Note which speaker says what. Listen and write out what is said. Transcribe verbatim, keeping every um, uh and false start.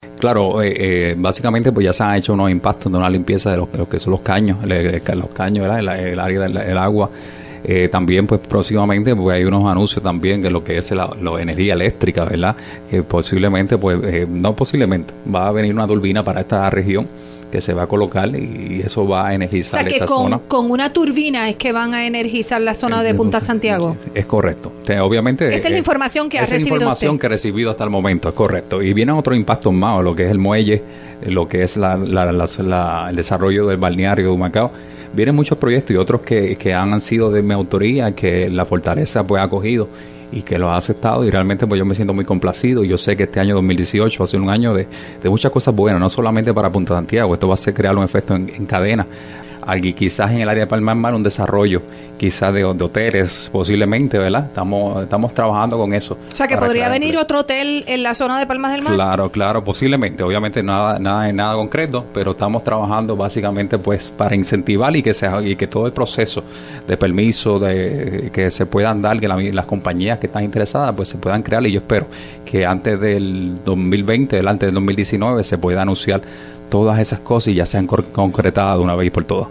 Speaker 1: Claro, eh, eh, básicamente pues ya se han hecho unos impactos de una limpieza de lo, de lo que son los caños, el, el, los caños, ¿verdad? El, el área del el agua. Eh, también pues próximamente pues hay unos anuncios también que lo que es la, la energía eléctrica, ¿verdad? Que posiblemente pues, eh, no posiblemente, va a venir una turbina para esta región que se va a colocar y eso va a energizar esta zona.
Speaker 2: O sea que con, con una turbina es que van a energizar la zona de Punta Santiago.
Speaker 1: Es correcto. O sea, obviamente
Speaker 2: esa es la información que ha recibido
Speaker 1: Esa es la información
Speaker 2: usted.
Speaker 1: que he recibido hasta el momento, es correcto. Y vienen otros impactos más, lo que es el muelle, lo que es la, la, la, la, el desarrollo del balneario de Humacao. Vienen muchos proyectos y otros que, que han sido de mi autoría, que la Fortaleza pues ha acogido y que lo ha aceptado, y realmente pues yo me siento muy complacido. Yo sé que este año dos mil dieciocho va a ser un año de, de muchas cosas buenas, no solamente para Punta Santiago. Esto va a ser crear un efecto en, en cadena. Aquí quizás en el área de Palma del Mar un desarrollo quizás de, de hoteles posiblemente, ¿verdad? Estamos estamos trabajando con eso.
Speaker 2: O sea que podría venir
Speaker 1: empleo.
Speaker 2: otro hotel en la zona de Palmas del Mar.
Speaker 1: Claro, claro, posiblemente. Obviamente nada nada nada concreto, pero estamos trabajando básicamente pues para incentivar y que se y que todo el proceso de permiso de que se puedan dar, que la, las compañías que están interesadas pues se puedan crear, y yo espero que antes del dos mil veinte, antes del dos mil diecinueve se pueda anunciar todas esas cosas y ya sean concretadas de una vez y por todas.